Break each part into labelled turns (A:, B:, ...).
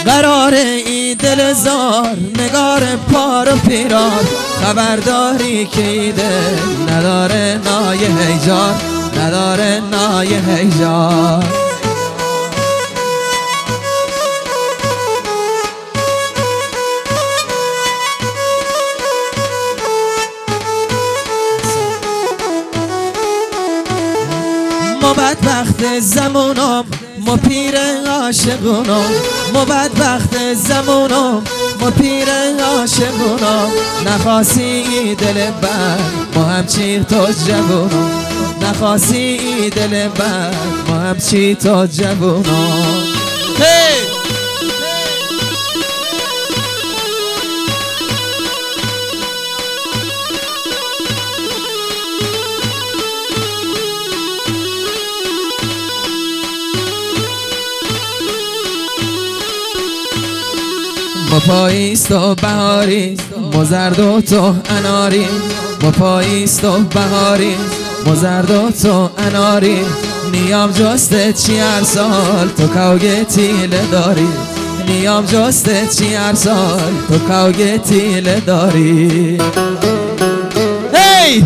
A: قرار ای دل زار نگار پار و پیرار، خبرداری که ای دل نداره نای هیجار، نداره نای هیجار. ما بدبخت زمونم ما پیر عاشقونم، ما بدبخت زمونم ما پیر عاشقونم. نخواستی دل بر ما همچی تو جوونم، نخواستی دل بر ما همچی تو جوونم. ما پاییست و بهاری ما زرد و تو اناری، ما پاییست و بهاری ما زرد و تو اناری. نیام جسته چی هر سال تو کوگه تیله داری، نیام جسته چی هر سال تو کوگه تیله داری. هی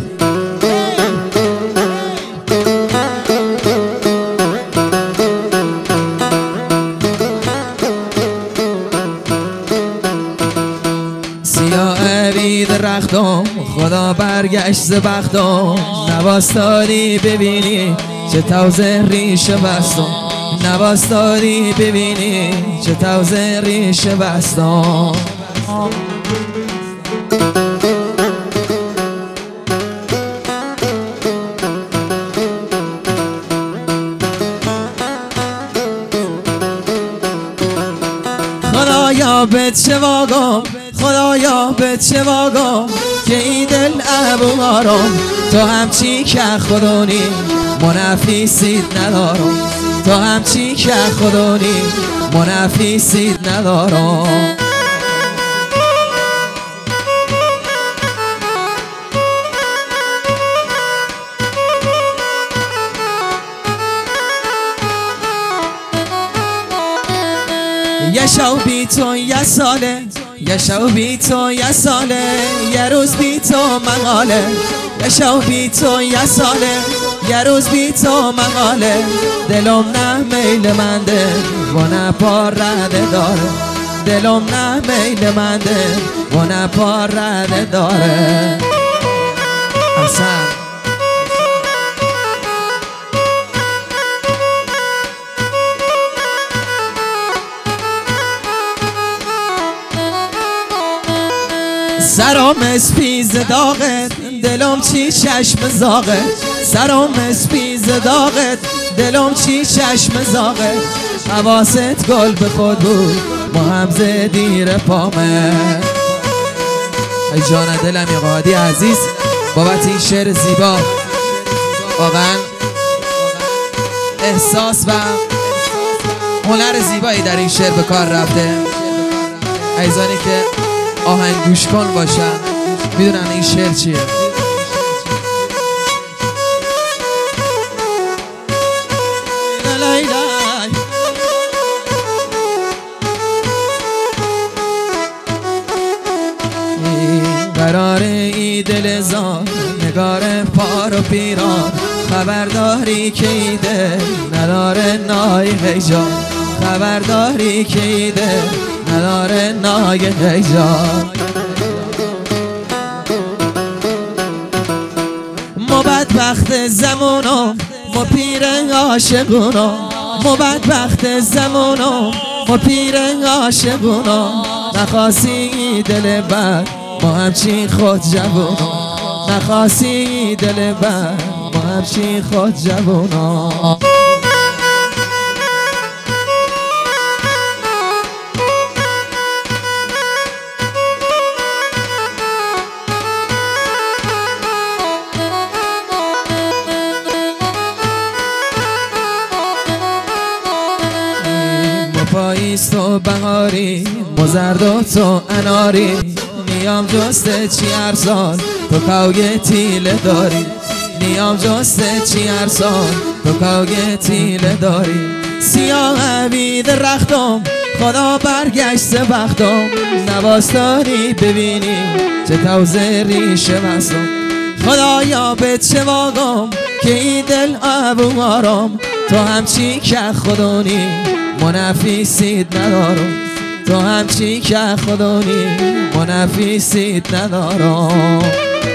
A: سیاه درختم خدا برگشت ز بختم، نواستادی ببینی چه توزه ریشه بستم، نواستادی ببینی چه توزه ریشه بستم. خدایا به چه واگم، خدایا به چه واگم که این دل ابوارم. تو همچی که خودونی منافیسید ندارم، تو همچی که خودونی منافیسید ندارم. یه شو بی تو یه ساله، یه شو بی تو یه ساله، یه روز بی تو مقاله. یه شو بی تو یه ساله، یه روز بی تو مقاله. دلم نه میل منده و نه پار رده داره، دلم نه میل منده و نه پار رده داره. حسن سرام اسپیز داغت دلم چی چشم زاغت، سرام اسپیز داغت دلم چی چشم زاغت. حواست گل به خود بود ما هم زدیر پامه. ای جان دلم یا قادی عزیز بابت این شعر زیبا، واقعا احساس و هنر زیبایی در این شعر به کار رفته. عزیزانی که آهنگ گوش کن باشن میدونن این شعر چیه. قرار ای دل زار نگار پار و پیران، خبرداری که ای دل نداره نای هیجان، خبرداری که ای دل نداره نای هیجان. ما بدبخت زمونم ما پیر عاشقونم، ما بدبخت زمونم ما پیر عاشقونم. نخواستی دل بر ما همچین خود جوونم، نخواستی دل بر ما همچین خود جوونم. پاییست و بهاری ما زرد و تو اناری. نیام جسته چی هر سال تو کوگه تیله داری، نیام جسته چی هر سال تو کوگه تیله داری. سیاه بی درختم خدا برگشت وقتم نواستانی ببینی چه توزه ریشه بستم خدایا به چه واقعم که این دل ابو آرام تو همچی که خدانی منفیسید ندارم تو همچی که خدانی منفیسید ندارم